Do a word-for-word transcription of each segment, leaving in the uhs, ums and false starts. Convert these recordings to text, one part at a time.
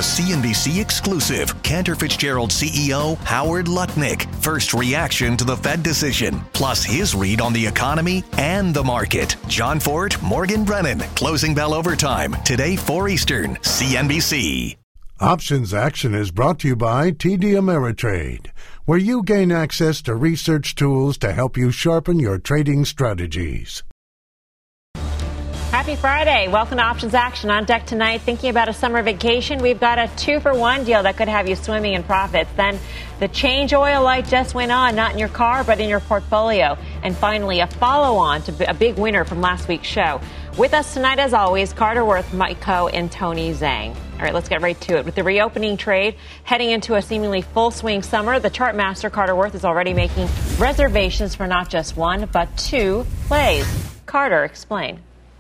A C N B C exclusive. Cantor Fitzgerald C E O Howard Lutnick. First reaction to the Fed decision, plus his read on the economy and the market. John Fort, Morgan Brennan. Closing bell overtime. Today, four Eastern. C N B C. Options Action is brought to you by T D Ameritrade, where you gain access to research tools to help you sharpen your trading strategies. Happy Friday. Welcome to Options Action. On deck tonight, thinking about a summer vacation, we've got a two-for-one deal that could have you swimming in profits. Then the change oil light just went on, not in your car, but in your portfolio. And finally, a follow-on to a big winner from last week's show. With us tonight, as always, Carter Worth, Mike Khouw, and Tony Zhang. All right, let's get right to it. With the reopening trade heading into a seemingly full-swing summer, the chart master, Carter Worth, is already making reservations for not just one, but two plays. Carter, explain.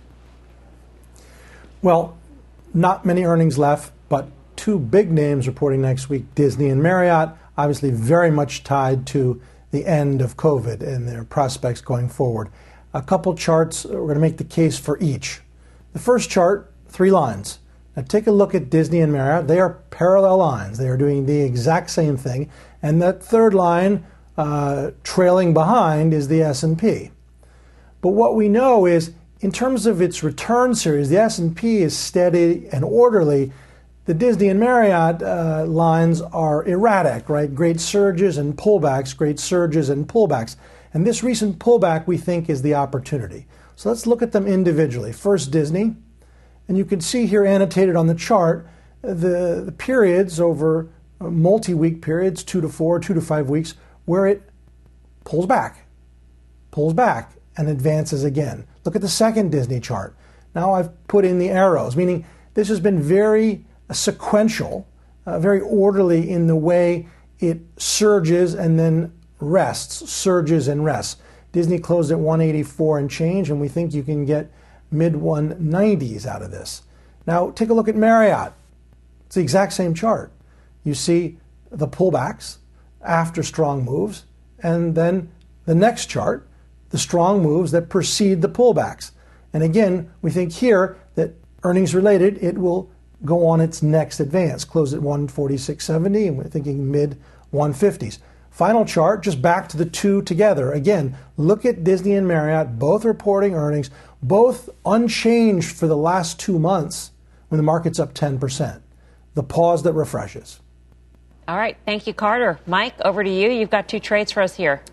Well, not many earnings left, but two big names reporting next week, Disney and Marriott, obviously very much tied to the end of COVID and their prospects going forward. A couple charts, we're going to make the case for each. The first chart, three lines. Now take a look at Disney and Marriott. They are parallel lines. They are doing the exact same thing. And that third line, uh, trailing behind, is the S and P. But what we know is, in terms of its return series, the S and P is steady and orderly. The Disney and Marriott uh, lines are erratic, right? Great surges and pullbacks, great surges and pullbacks. And this recent pullback, we think, is the opportunity. So let's look at them individually. First, Disney. And you can see here annotated on the chart the, the periods over multi-week periods, two to four, two to five weeks, where it pulls back, pulls back, and advances again. Look at the second Disney chart. Now I've put in the arrows, meaning this has been very sequential, uh, very orderly in the way it surges and then rests, surges and rests. Disney closed at one eighty-four and change, and we think you can get mid one nineties out of this. Now take a look at Marriott. It's the exact same chart. You see the pullbacks after strong moves, and then the next chart, the strong moves that precede the pullbacks. And again, we think here that earnings related, it will go on its next advance, close at one forty-six seventy, and we're thinking mid one fifties. Final chart, just back to the two together. Again, look at Disney and Marriott, both reporting earnings, both unchanged for the last two months when the market's up ten percent. The pause that refreshes. All right. Thank you, Carter. Mike, over to you. You've got two trades for us here.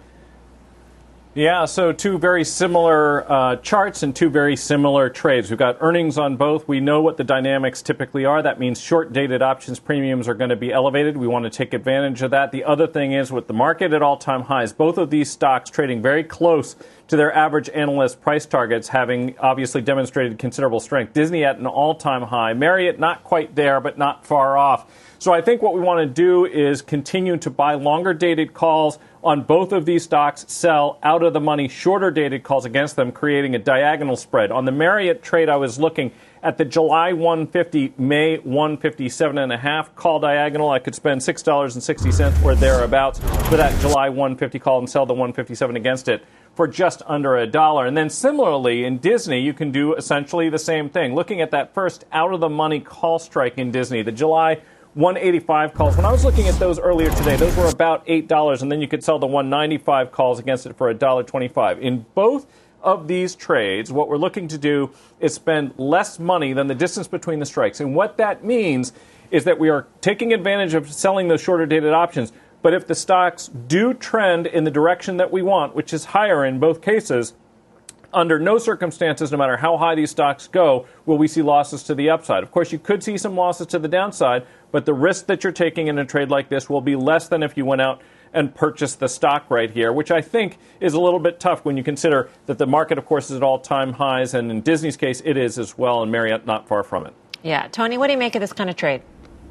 Yeah, so two very similar uh, charts and two very similar trades. We've got earnings on both. We know what the dynamics typically are. That means short-dated options premiums are going to be elevated. We want to take advantage of that. The other thing is, with the market at all-time highs, both of these stocks trading very close to their average analyst price targets, having obviously demonstrated considerable strength. Disney at an all-time high. Marriott not quite there, but not far off. So I think what we want to do is continue to buy longer-dated calls on both of these stocks, sell out-of-the-money shorter-dated calls against them, creating a diagonal spread. On the Marriott trade, I was looking at the July one fifty, May one fifty-seven and a half call diagonal. I could spend six dollars and sixty cents or thereabouts for that July one fifty call and sell the one fifty-seven against it for just under a dollar. And then similarly, in Disney, you can do essentially the same thing. Looking at that first out-of-the-money call strike in Disney, the July one eighty-five calls. When I was looking at those earlier today, those were about eight dollars, and then you could sell the one ninety-five calls against it for one dollar twenty-five. In both of these trades, what we're looking to do is spend less money than the distance between the strikes. And what that means is that we are taking advantage of selling those shorter dated options. But if the stocks do trend in the direction that we want, which is higher in both cases, under no circumstances, no matter how high these stocks go, will we see losses to the upside. Of course, you could see some losses to the downside, but the risk that you're taking in a trade like this will be less than if you went out and purchased the stock right here, which I think is a little bit tough when you consider that the market, of course, is at all-time highs, and in Disney's case, it is as well, and Marriott not far from it. Yeah. Tony, what do you make of this kind of trade?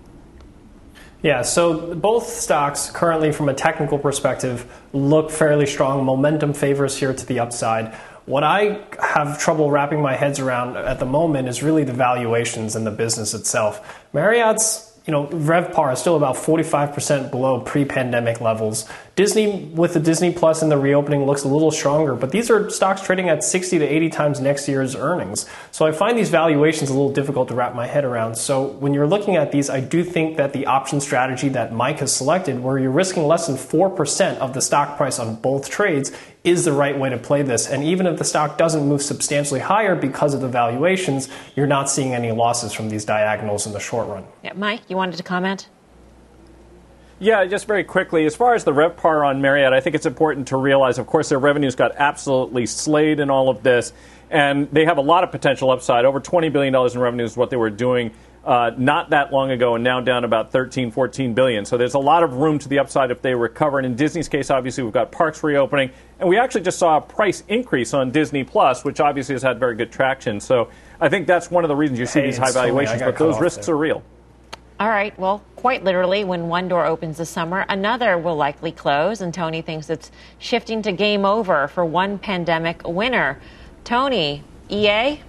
Yeah, so both stocks currently, from a technical perspective, look fairly strong. Momentum favors here to the upside. What I have trouble wrapping my heads around at the moment is really the valuations in the business itself. Marriott's, you know, RevPAR is still about forty-five percent below pre-pandemic levels. Disney, with the Disney Plus and the reopening, looks a little stronger, but these are stocks trading at sixty to eighty times next year's earnings. So I find these valuations a little difficult to wrap my head around. So when you're looking at these, I do think that the option strategy that Mike has selected, where you're risking less than four percent of the stock price on both trades, is the right way to play this. And even if the stock doesn't move substantially higher because of the valuations, you're not seeing any losses from these diagonals in the short run. Yeah, Mike, you wanted to comment? Yeah, just very quickly, as far as the RevPAR on Marriott, I think it's important to realize, of course, their revenues got absolutely slayed in all of this, and they have a lot of potential upside. Over twenty billion dollars in revenues is what they were doing uh, not that long ago, and now down about thirteen, fourteen billion dollars. So there's a lot of room to the upside if they recover. And in Disney's case, obviously, we've got parks reopening, and we actually just saw a price increase on Disney Plus, which obviously has had very good traction. So I think that's one of the reasons you see hey, these high valuations, but those risks there. are real. All right. Well, quite literally, when one door opens this summer, another will likely close. And Tony thinks it's shifting to game over for one pandemic winner. Tony, E A?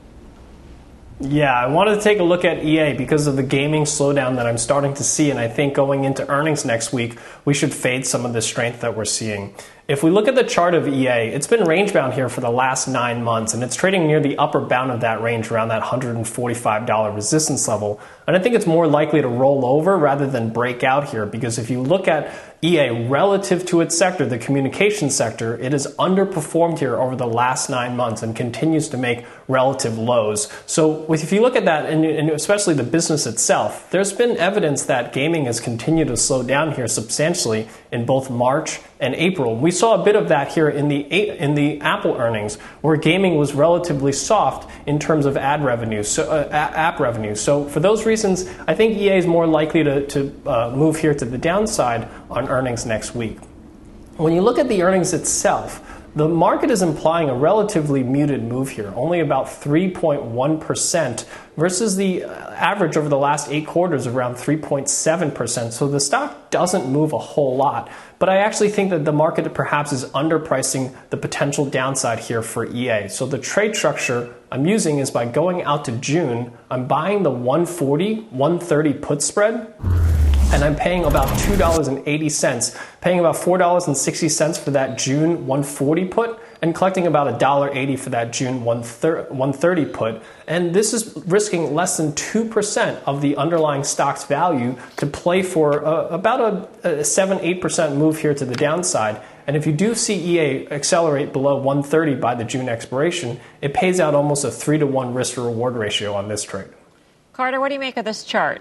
Yeah, I wanted to take a look at E A because of the gaming slowdown that I'm starting to see. And I think going into earnings next week, we should fade some of the strength that we're seeing. If we look at the chart of E A, it's been range bound here for the last nine months, and it's trading near the upper bound of that range around that one hundred forty-five dollars resistance level. And I think it's more likely to roll over rather than break out here, because if you look at E A relative to its sector, the communications sector, it has underperformed here over the last nine months and continues to make relative lows. So if you look at that, and especially the business itself, there's been evidence that gaming has continued to slow down here substantially in both March and April. We saw a bit of that here in the in the Apple earnings, where gaming was relatively soft in terms of ad revenue, so uh, app revenue. So for those reasons, I think E A is more likely to, to uh, move here to the downside on earnings next week. When you look at the earnings itself, the market is implying a relatively muted move here, only about three point one percent versus the average over the last eight quarters of around three point seven percent. So the stock doesn't move a whole lot. But I actually think that the market perhaps is underpricing the potential downside here for E A. So the trade structure I'm using is by going out to June, I'm buying the one forty, one thirty put spread, and I'm paying about two dollars and eighty cents, paying about four dollars and sixty cents for that June one forty put, and collecting about one dollar and eighty cents for that June one thirty put. And this is risking less than two percent of the underlying stock's value to play for uh, about a, a seven to eight percent move here to the downside. And if you do see E A accelerate below one thirty by the June expiration, it pays out almost a three to one risk to reward ratio on this trade. Carter, what do you make of this chart?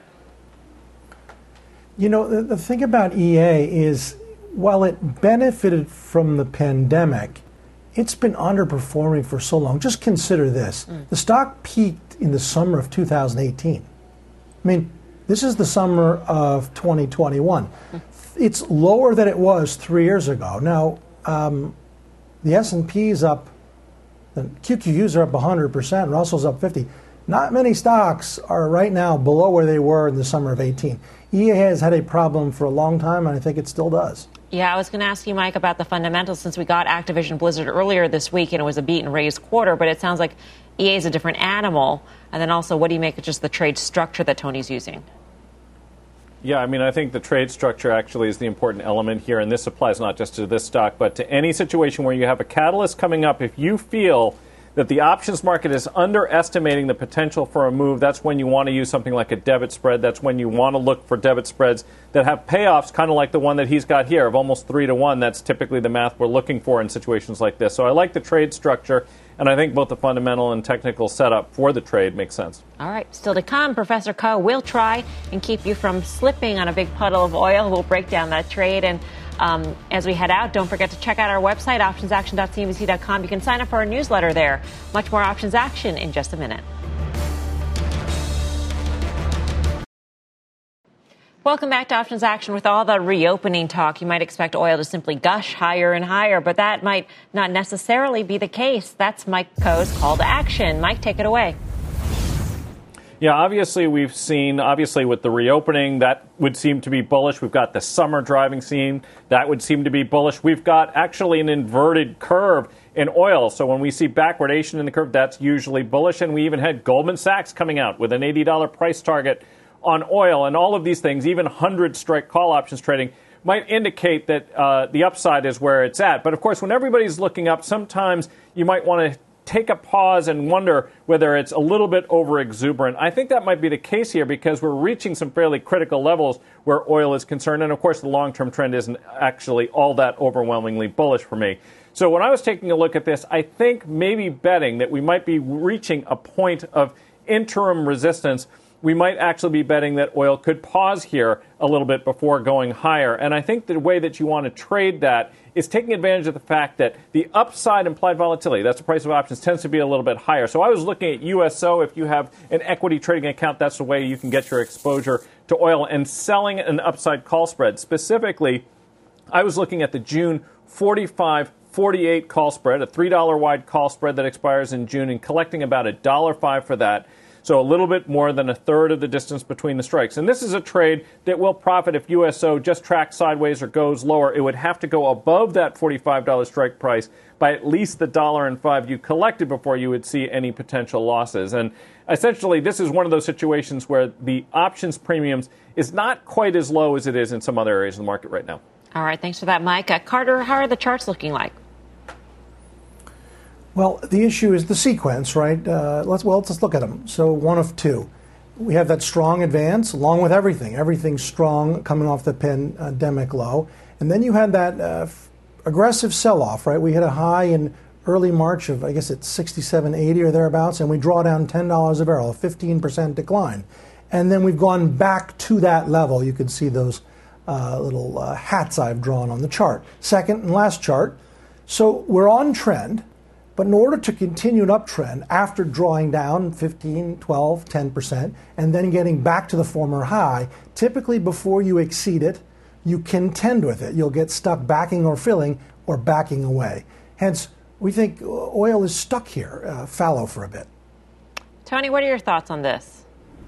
You know, the, the thing about E A is, while it benefited from the pandemic, it's been underperforming for so long. Just consider this. Mm. The stock peaked in the summer of two thousand eighteen. I mean, this is the summer of twenty twenty-one. Mm. It's lower than it was three years ago. Now, um, the S and P's up, the Q Q Us are up one hundred percent, Russell's up fifty. Not many stocks are right now below where they were in the summer of eighteen. E A has had a problem for a long time, and I think it still does. Yeah, I was going to ask you, Mike, about the fundamentals, since we got Activision Blizzard earlier this week and it was a beat and raise quarter, but it sounds like E A is a different animal. And then also, what do you make of just the trade structure that Tony's using? Yeah, I mean, I think the trade structure actually is the important element here, and this applies not just to this stock, but to any situation where you have a catalyst coming up. If you feel that the options market is underestimating the potential for a move, that's when you want to use something like a debit spread. That's when you want to look for debit spreads that have payoffs, kind of like the one that he's got here of almost three to one. That's typically the math we're looking for in situations like this. So I like the trade structure, and I think both the fundamental and technical setup for the trade makes sense. All right, still to come, Professor Koh will try and keep you from slipping on a big puddle of oil. We'll break down that trade. And Um, as we head out, don't forget to check out our website, options action dot c n b c dot com. You can sign up for our newsletter there. Much more Options Action in just a minute. Welcome back to Options Action. With all the reopening talk, you might expect oil to simply gush higher and higher, but that might not necessarily be the case. That's Mike Koh's call to action. Mike, take it away. Yeah, obviously we've seen, obviously with the reopening, that would seem to be bullish. We've got the summer driving scene. That would seem to be bullish. We've got actually an inverted curve in oil. So when we see backwardation in the curve, that's usually bullish. And we even had Goldman Sachs coming out with an eighty dollars price target on oil. And all of these things, even one hundred strike call options trading, might indicate that uh, the upside is where it's at. But of course, when everybody's looking up, sometimes you might want to take a pause and wonder whether it's a little bit over exuberant. I think that might be the case here because we're reaching some fairly critical levels where oil is concerned. And of course, the long-term trend isn't actually all that overwhelmingly bullish for me. So when I was taking a look at this, I think maybe betting that we might be reaching a point of interim resistance. We might actually be betting that oil could pause here a little bit before going higher. And I think the way that you want to trade that is taking advantage of the fact that the upside implied volatility, that's the price of options, tends to be a little bit higher. So I was looking at U S O. If you have an equity trading account, that's the way you can get your exposure to oil, and selling an upside call spread. Specifically, I was looking at the June forty-five forty-eight call spread, a three dollar wide call spread that expires in June, and collecting about one dollar five for that. So a little bit more than a third of the distance between the strikes. And this is a trade that will profit if U S O just tracks sideways or goes lower. It would have to go above that forty-five dollar strike price by at least the one dollar and five you collected before you would see any potential losses. And essentially, this is one of those situations where the options premiums is not quite as low as it is in some other areas of the market right now. All right. Thanks for that, Mike. Uh, Carter, how are the charts looking like? Well, the issue is the sequence, right? Uh, let's well, let's look at them. So one of two. We have that strong advance along with everything. Everything's strong coming off the pandemic low. And then you had that uh, f- aggressive sell-off, right? We hit a high in early March of, I guess it's sixty-seven eighty or thereabouts, and we draw down ten dollars a barrel, a fifteen percent decline. And then we've gone back to that level. You can see those uh, little uh, hats I've drawn on the chart. Second and last chart. So we're on trend. But in order to continue an uptrend after drawing down fifteen, twelve, ten percent and then getting back to the former high, typically before you exceed it, you contend with it. You'll get stuck backing or filling or backing away. Hence, we think oil is stuck here, uh, fallow for a bit. Tony, what are your thoughts on this?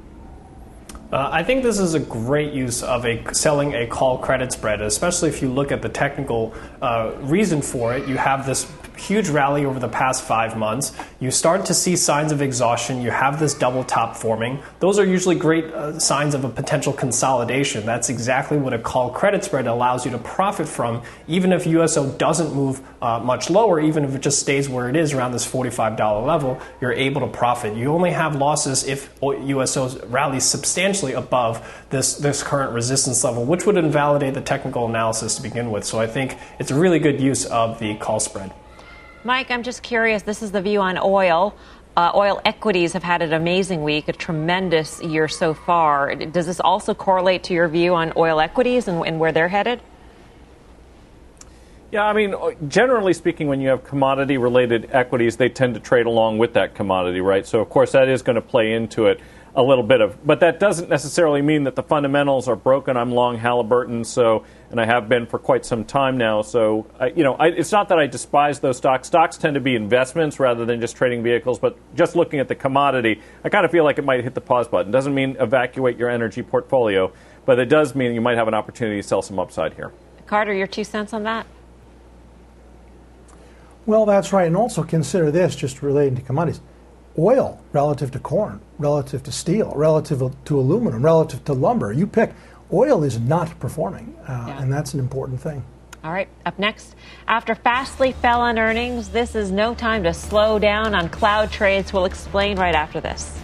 Uh, I think this is a great use of a selling a call credit spread, especially if you look at the technical uh, reason for it. You have this huge rally over the past five months. You start to see signs of exhaustion. You have this double top forming. Those are usually great uh, signs of a potential consolidation. That's exactly what a call credit spread allows you to profit from, even if U S O doesn't move uh, much lower, even if it just stays where it is around this forty-five dollar level, you're able to profit. You only have losses if U S O rallies substantially above this, this current resistance level, which would invalidate the technical analysis to begin with. So I think it's a really good use of the call spread. Mike, I'm just curious. This is the view on oil. Uh, oil equities have had an amazing week, a tremendous year so far. Does this also correlate to your view on oil equities and, and where they're headed? Yeah, I mean, generally speaking, when you have commodity-related equities, they tend to trade along with that commodity, right? So, of course, that is going to play into it a little bit of, but that doesn't necessarily mean that the fundamentals are broken. I'm long Halliburton, so, and I have been for quite some time now. So, I, you know, I, it's not that I despise those stocks. Stocks tend to be investments rather than just trading vehicles. But just looking at the commodity, I kind of feel like it might hit the pause button. Doesn't mean evacuate your energy portfolio, but it does mean you might have an opportunity to sell some upside here. Carter, your two cents on that? Well, that's right. And also consider this, just relating to commodities. Oil relative to corn, relative to steel, relative to aluminum, relative to lumber. You pick. Oil is not performing, uh, yeah. and that's an important thing. All right, up next. After Fastly fell on earnings, this is no time to slow down on cloud trades. We'll explain right after this.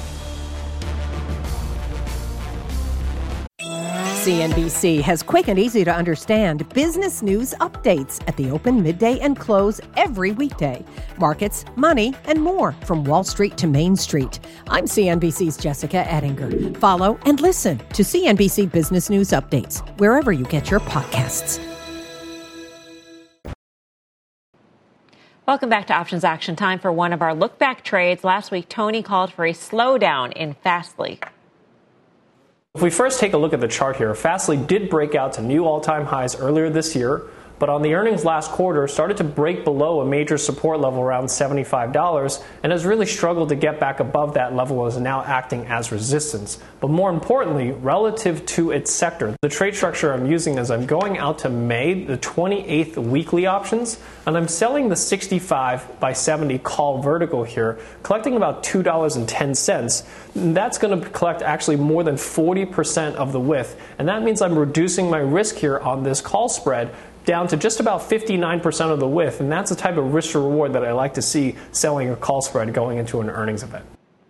C N B C has quick and easy to understand business news updates at the open, midday, and close every weekday. Markets, money, and more from Wall Street to Main Street. I'm C N B C's Jessica Ettinger. Follow and listen to C N B C Business News Updates wherever you get your podcasts. Welcome back to Options Action. Time for one of our look-back trades. Last week, Tony called for a slowdown in Fastly. If we first take a look at the chart here, Fastly did break out to new all-time highs earlier this year, but on the earnings last quarter started to break below a major support level around seventy-five dollars and has really struggled to get back above that level, is now acting as resistance. But more importantly, relative to its sector, the trade structure I'm using is I'm going out to May, the twenty-eighth weekly options, and I'm selling the sixty-five by seventy call vertical here, collecting about two dollars and ten cents. That's going to collect actually more than forty percent of the width, and that means I'm reducing my risk here on this call spread down to just about fifty-nine percent of the width, and that's the type of risk to reward that I like to see selling a call spread going into an earnings event.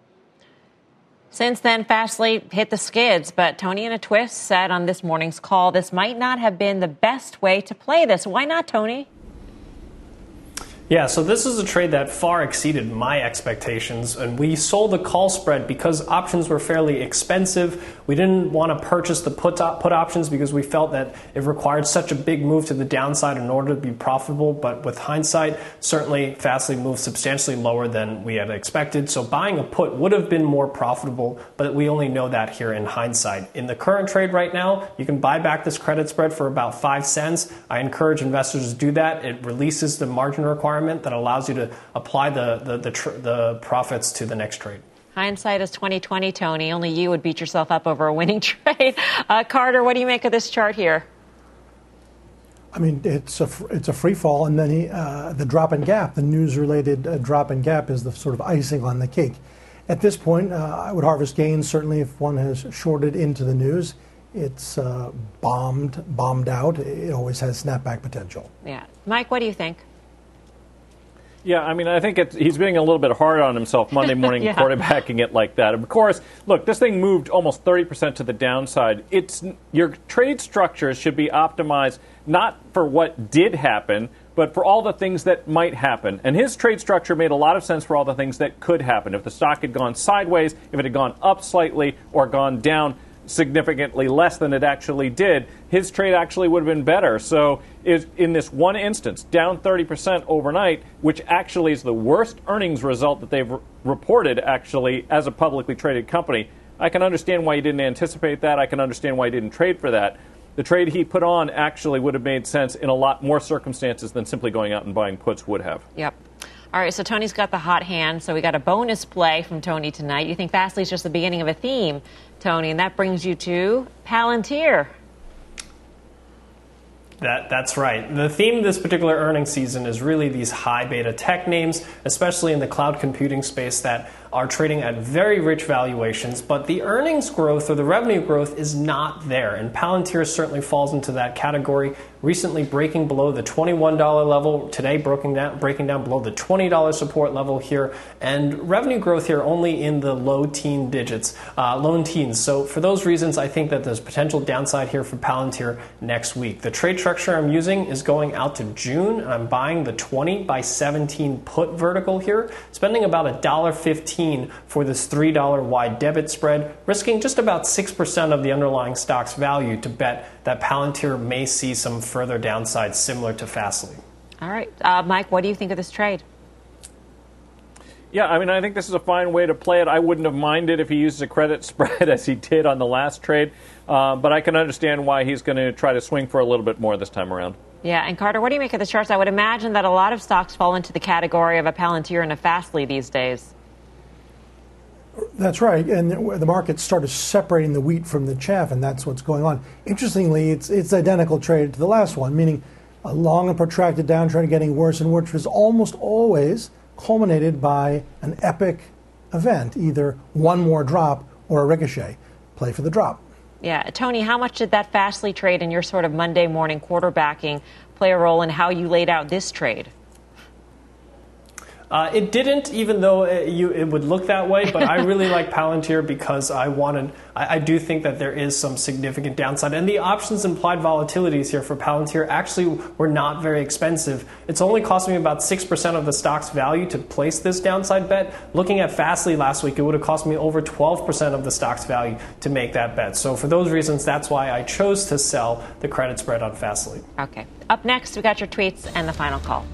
Since then, Fastly hit the skids, but Tony in a twist said on this morning's call this might not have been the best way to play this. Why not, Tony? Yeah, so this is a trade that far exceeded my expectations, and we sold the call spread because options were fairly expensive. We didn't want to purchase the put op- put options because we felt that it required such a big move to the downside in order to be profitable, but with hindsight, certainly Fastly moved substantially lower than we had expected, so buying a put would have been more profitable, but we only know that here in hindsight. In the current trade right now, you can buy back this credit spread for about five cents. I encourage investors to do that. It releases the margin requirement that allows you to apply the the the, tr- the profits to the next trade. Hindsight is twenty twenty, Tony. Only you would beat yourself up over a winning trade. Uh, Carter, what do you make of this chart here? I mean, it's a it's a free fall, and then he, uh, the drop in gap, the news-related uh, drop in gap, is the sort of icing on the cake. At this point, uh, I would harvest gains. Certainly, if one has shorted into the news, it's uh, bombed bombed out. It always has snapback potential. Yeah, Mike, what do you think? Yeah, I mean, I think it's, he's being a little bit hard on himself Monday morning yeah. quarterbacking it like that. Of course, look, this thing moved almost thirty percent to the downside. It's your trade structures should be optimized not for what did happen, but for all the things that might happen. And his trade structure made a lot of sense for all the things that could happen. If the stock had gone sideways, if it had gone up slightly or gone down significantly less than it actually did, his trade actually would have been better. So is, in this one instance, down thirty percent overnight, which actually is the worst earnings result that they've re- reported actually as a publicly traded company, I can understand why he didn't anticipate that. I can understand why he didn't trade for that. The trade he put on actually would have made sense in a lot more circumstances than simply going out and buying puts would have. Yep. All right, so Tony's got the hot hand, so we got a bonus play from Tony tonight. You think Fastly's just the beginning of a theme, Tony, and that brings you to Palantir. That, that's right. The theme this particular earnings season is really these high beta tech names, especially in the cloud computing space, that are trading at very rich valuations, but the earnings growth or the revenue growth is not there, and Palantir certainly falls into that category, recently breaking below the twenty-one dollars level, today breaking down, breaking down below the twenty dollars support level here, and revenue growth here only in the low teen digits, uh, low teens. So for those reasons, I think that there's potential downside here for Palantir next week. The trade structure I'm using is going out to June, and I'm buying the twenty by seventeen put vertical here, spending about one dollar fifteen for this three dollars wide debit spread, risking just about six percent of the underlying stock's value to bet that Palantir may see some further downside similar to Fastly. All right. Uh, Mike, what do you think of this trade? Yeah, I mean, I think this is a fine way to play it. I wouldn't have minded if he used a credit spread as he did on the last trade, uh, but I can understand why he's going to try to swing for a little bit more this time around. Yeah, and Carter, what do you make of the charts? I would imagine that a lot of stocks fall into the category of a Palantir and a Fastly these days. That's right, and the market started separating the wheat from the chaff, and that's what's going on. Interestingly, it's it's identical trade to the last one, meaning a long and protracted downtrend getting worse and worse, which is almost always culminated by an epic event, either one more drop or a ricochet. Play for the drop. Yeah, Tony, how much did that Fastly trade and your sort of Monday morning quarterbacking play a role in how you laid out this trade? Uh, it didn't, even though it, you, it would look that way, but I really like Palantir because I wanted, I, I do think that there is some significant downside. And the options implied volatilities here for Palantir actually were not very expensive. It's only cost me about six percent of the stock's value to place this downside bet. Looking at Fastly last week, it would have cost me over twelve percent of the stock's value to make that bet. So for those reasons, that's why I chose to sell the credit spread on Fastly. Okay. Up next, we got your tweets and the final call.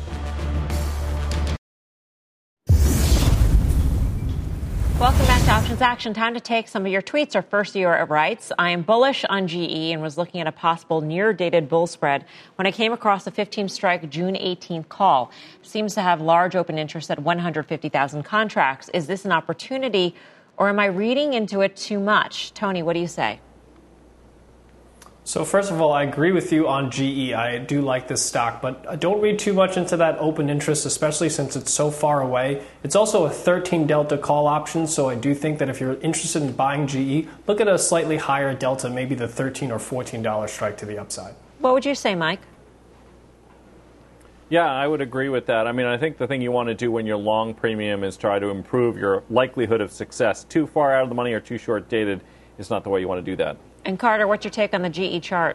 Welcome back to Options Options Action, time to take some of your tweets. Our first viewer writes, I am bullish on G E and was looking at a possible near-dated bull spread when I came across a fifteen-strike June eighteenth call. Seems to have large open interest at one hundred fifty thousand contracts. Is this an opportunity, or am I reading into it too much? Tony, what do you say? So first of all, I agree with you on G E. I do like this stock, but don't read too much into that open interest, especially since it's so far away. It's also a thirteen delta call option, so I do think that if you're interested in buying G E, look at a slightly higher delta, maybe the thirteen or fourteen dollars strike to the upside. What would you say, Mike? Yeah, I would agree with that. I mean, I think the thing you want to do when you're long premium is try to improve your likelihood of success. Too far out of the money or too short dated is not the way you want to do that. And Carter, what's your take on the G E chart?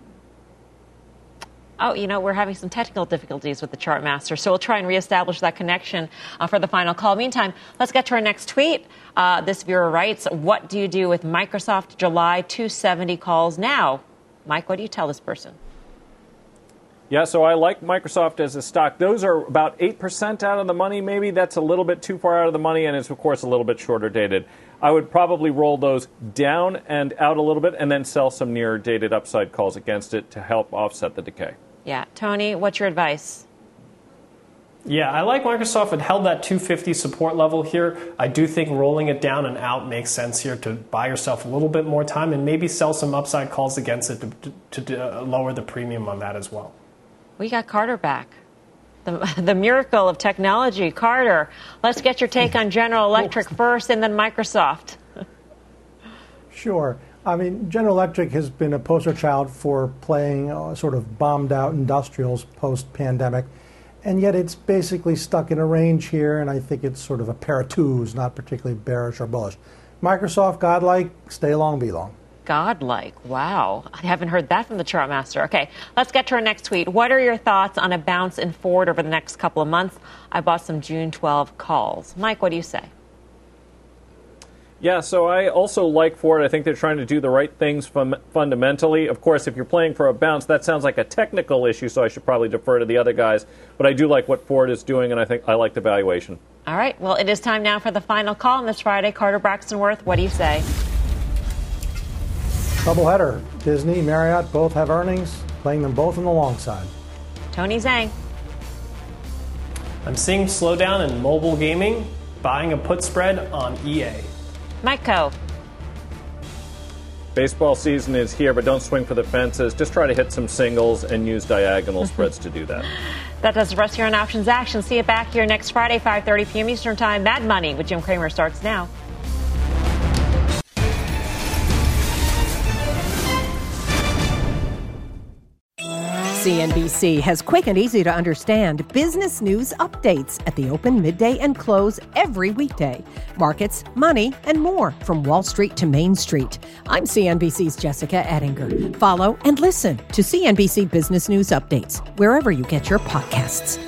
Oh, you know, we're having some technical difficulties with the chart master, so we'll try and reestablish that connection uh, for the final call. Meantime, let's get to our next tweet. Uh, this viewer writes, what do you do with Microsoft July two seventy calls now? Mike, what do you tell this person? Yeah, so I like Microsoft as a stock. Those are about eight percent out of the money. Maybe that's a little bit too far out of the money, and it's, of course, a little bit shorter dated. I would probably roll those down and out a little bit and then sell some near dated upside calls against it to help offset the decay. Yeah. Tony, what's your advice? Yeah, I like Microsoft. It held that two fifty support level here. I do think rolling it down and out makes sense here to buy yourself a little bit more time and maybe sell some upside calls against it to, to, to uh, lower the premium on that as well. We got Carter back. The, the miracle of technology. Carter, let's get your take on General Electric first and then Microsoft. Sure. I mean, General Electric has been a poster child for playing uh, sort of bombed out industrials post-pandemic, and yet it's basically stuck in a range here, and I think it's sort of a pair of twos, not particularly bearish or bullish. Microsoft, godlike, stay long, be long. Godlike. Wow. I haven't heard that from the chart master. Okay, let's get to our next tweet. What are your thoughts on a bounce in Ford over the next couple of months? I bought some June twelfth calls. Mike, what do you say? Yeah, so I also like Ford. I think they're trying to do the right things fun- fundamentally. Of course, if you're playing for a bounce, that sounds like a technical issue, so I should probably defer to the other guys. But I do like what Ford is doing, and I think I like the valuation. All right. Well, it is time now for the final call on this Friday. Carter Braxton Worth, what do you say? Doubleheader. Disney, Marriott, both have earnings, playing them both on the long side. Tony Zhang. I'm seeing slowdown in mobile gaming, buying a put spread on E A. Mike Coe. Baseball season is here, but don't swing for the fences. Just try to hit some singles and use diagonal spreads to do that. That does the rest here on Options Action. See you back here next Friday, five thirty p.m. Eastern Time. Mad Money with Jim Cramer starts now. C N B C has quick and easy to understand business news updates at the open, midday, and close every weekday. Markets, money, and more from Wall Street to Main Street. I'm C N B C's Jessica Ettinger. Follow and listen to C N B C Business News Updates wherever you get your podcasts.